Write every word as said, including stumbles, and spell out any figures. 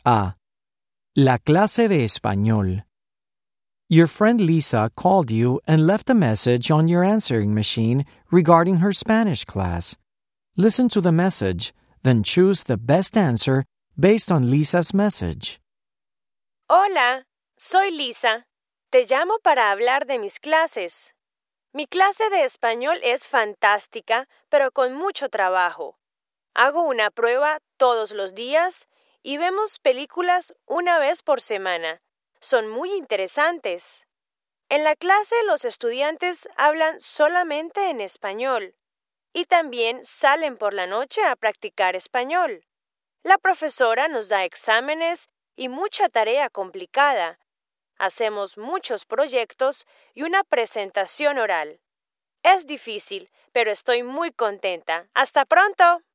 A. La clase de español. Your friend Lisa called you and left a message on your answering machine regarding her Spanish class. Listen to the message, then choose the best answer based on Lisa's message. Hola, soy Lisa. Te llamo para hablar de mis clases. Mi clase de español es fantástica, pero con mucho trabajo. Hago una prueba todos los días y vemos películas una vez por semana. Son muy interesantes. En la clase los estudiantes hablan solamente en español y también salen por la noche a practicar español. La profesora nos da exámenes y mucha tarea complicada. Hacemos muchos proyectos y una presentación oral. Es difícil, pero estoy muy contenta. ¡Hasta pronto!